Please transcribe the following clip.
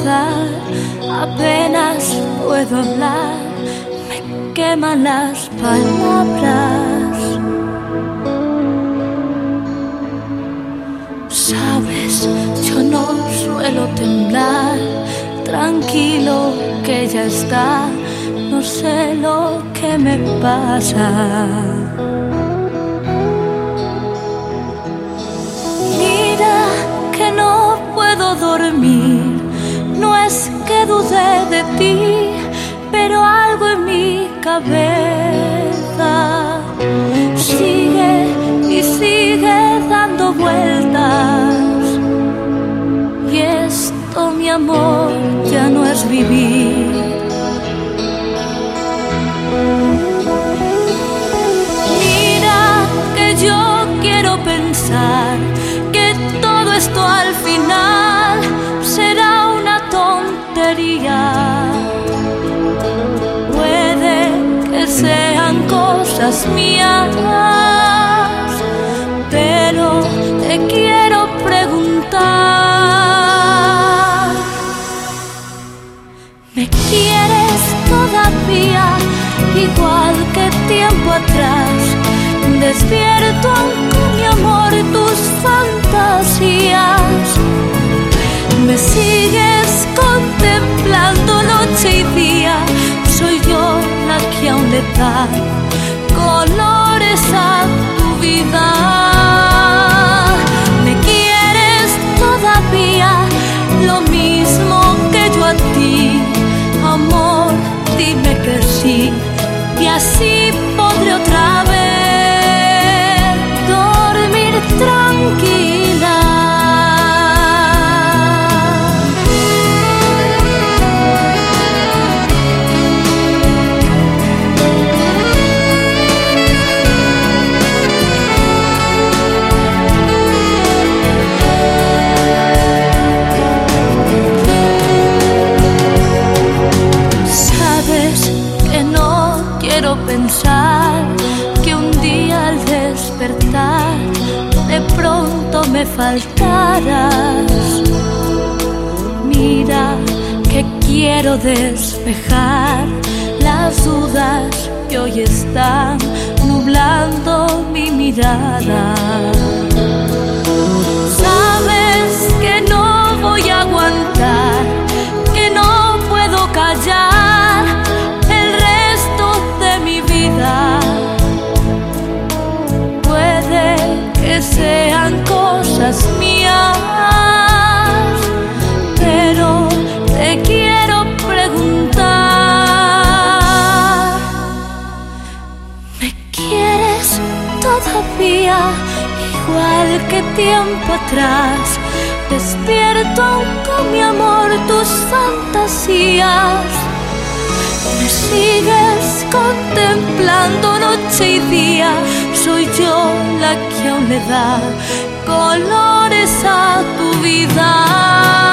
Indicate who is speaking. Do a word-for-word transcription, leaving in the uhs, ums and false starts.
Speaker 1: empezar, apenas puedo hablar, me queman las palabras. Sabes, yo no suelo temblar, tranquilo que ya está, no sé lo que me pasa. Mira que no puedo dormir, no es que dude de ti, pero algo en mi cabeza sigue y sigue dando vueltas. Y esto, mi amor, ya no es vivir. Mira que yo quiero pensar que todo esto al final será una tontería. Puede que sean cosas mías, pero te quiero preguntar: ¿me quieres todavía igual que tiempo atrás? Despierto con mi amor tus fantasías. Me sigues contemplando noche y día. Soy yo la que aún le da colores a tu vida. Me quieres todavía lo mismo que yo a ti. Amor, dime que sí, y así podré otra vez dormir tranquila. Sabes que no quiero pensar que un día al despertar de pronto me faltarás. Mira que quiero despejar las dudas que hoy están nublando mi mirada. Sabes que no voy a aguantar, que no puedo callar el resto de mi vida. Puede que sean cosas mías, pero te quiero preguntar: ¿me quieres todavía igual que tiempo atrás? Despierto aún con mi amor tus fantasías. Me sigues contemplando noche y día. Soy yo la que aún le da colores a tu vida.